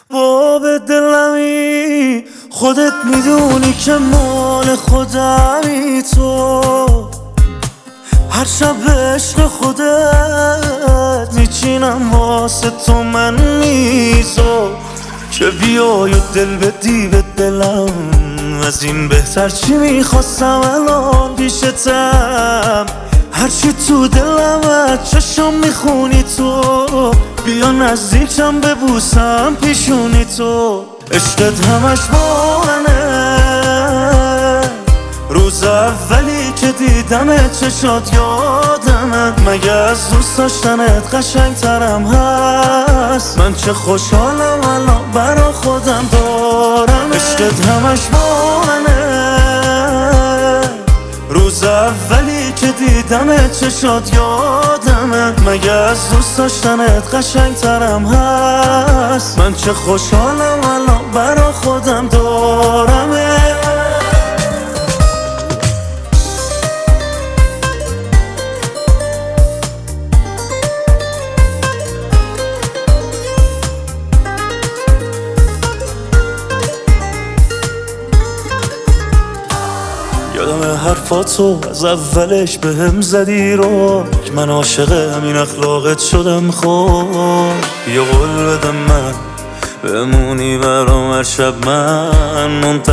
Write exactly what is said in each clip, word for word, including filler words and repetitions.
باب دلمی خودت میدونی که مال خودمی تو، هر شب عشق خودت میچینم واسه تو من میزو، که بیای و دل بدی به دلم، از این بهتر چی میخواستم الان پیشتم. هرچی تو دلم از چشم میخونی تو، بیا نزدیکم ببوسم پیشونی تو. عشقت همش با منه، روز اولی که دیدم چشات یادمه، مگه از دوست داشتنت قشنگ ترم هست؟ من چه خوشحالم الان برا خودم دارم. عشقت همش با منه، روز اولی که دیدم چشات یادمه، مگه از دوست داشتنت قشنگ ترم هست؟ من چه خوشحالم الان برا خودم دارم. یادم حرفاتو از اولش به هم زدی رو، که من عاشق همین اخلاقت شدم. خب بیا قول بدم من بمونی برام هر شب، من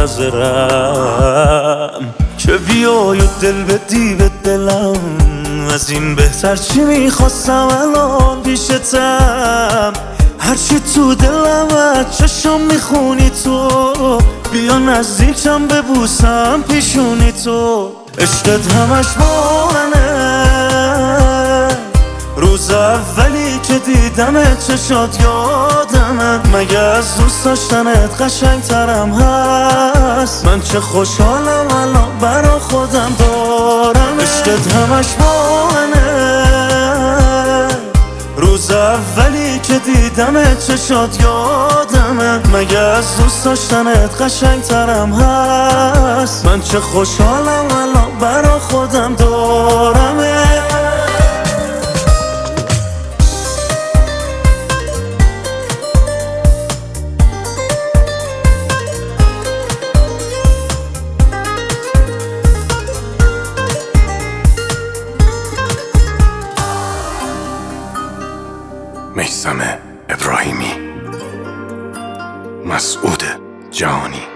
منتظرم که بیای و دل بدی به دلم، از این بهتر چی میخواستم الان پیشتم. هرچی تو دلم از چشم میخونی تو، بیا نزدیکم ببوسم پیشونی تو. عشقت همش با منه، روز اولی که دیدم چشات یادمه، مگه از دوست داشتنت قشنگ ترم هست؟ من چه خوشحالم الان برا خودم دارم. عشقت همش با منه، روز اولی که دیدم چشات یادمه، مگه از دوست داشتنت قشنگ ترم هست؟ من چه خوشحالم الان برا خودم دارم. میثم ابراهیمی، مسعود جهانی.